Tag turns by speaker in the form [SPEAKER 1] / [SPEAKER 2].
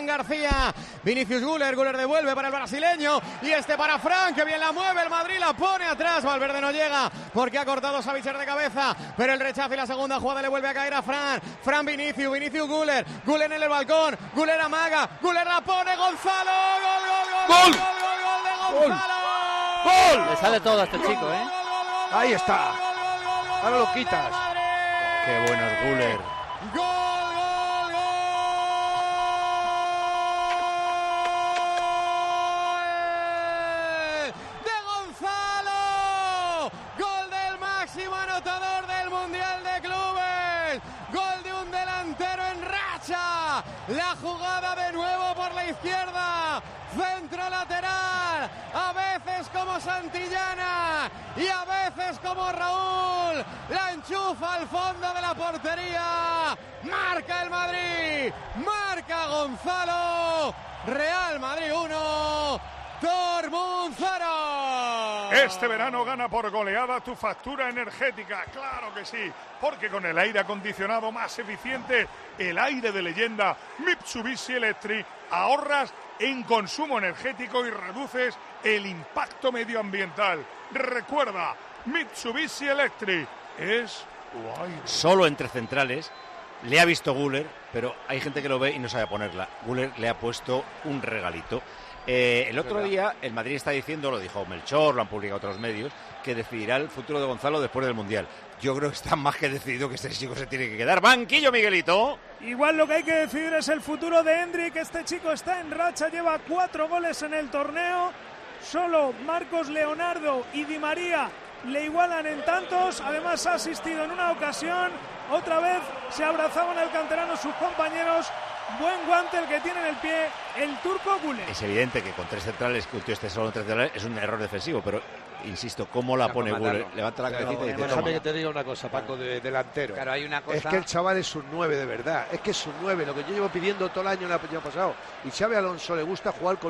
[SPEAKER 1] García. Vinicius Güler devuelve para el brasileño. Y para Fran, que bien la mueve el Madrid, la pone atrás. Valverde no llega porque ha cortado Savitzer de cabeza. Pero el rechazo y la segunda jugada le vuelve a caer a Fran. Fran Vinicius Güler en el balcón. Güler amaga. Güler la pone. Gonzalo. Gol de Gonzalo.
[SPEAKER 2] ¡Gol! Le sale todo a este chico, ¿eh?
[SPEAKER 3] Ahí está. Ahora lo quitas.
[SPEAKER 2] Qué bueno es Güler.
[SPEAKER 1] ¡Gol! ¡De Gonzalo! ¡Gol del máximo anotador del Mundial de Clubes! ¡Gol de un delantero en racha! La jugada de nuevo por la izquierda. Centro lateral, a veces como Santillana y a veces como Raúl, la enchufa al fondo de la portería, marca el Madrid, marca Gonzalo, Real Madrid 1, Dortmund 0.
[SPEAKER 4] Este verano gana por goleada tu factura energética, claro que sí, porque con el aire acondicionado más eficiente, el aire de leyenda Mitsubishi Electric, ahorras en consumo energético y reduces el impacto medioambiental. Recuerda, Mitsubishi Electric es guay.
[SPEAKER 2] Solo entre centrales le ha visto Güler, pero hay gente que lo ve y no sabe ponerla. Güler le ha puesto un regalito. El otro día el Madrid está diciendo, lo dijo Melchor, lo han publicado otros medios, que decidirá el futuro de Gonzalo después del Mundial. Yo creo que está más que decidido que este chico se tiene que quedar. Banquillo, Miguelito.
[SPEAKER 5] Igual lo que hay que decidir es el futuro de Endrick. Este chico está en racha, lleva 4 goles en el torneo. Solo Marcos Leonardo y Di María le igualan en tantos. Además ha asistido en una ocasión. Otra vez se abrazaban al canterano sus compañeros. Buen guante el que tiene en el pie el turco Güler.
[SPEAKER 2] Es evidente que con 3 centrales, que un tío esté solo en 3 centrales, es un error defensivo, pero insisto, ¿cómo la pone Güler? Levanta la cabecita y dice,
[SPEAKER 3] déjame que te diga una cosa, Paco, de delantero.
[SPEAKER 6] Claro, hay una cosa...
[SPEAKER 3] Es que el chaval es un 9 de verdad, es que es un 9, lo que yo llevo pidiendo todo el año pasado. Y Xabi Alonso le gusta jugar con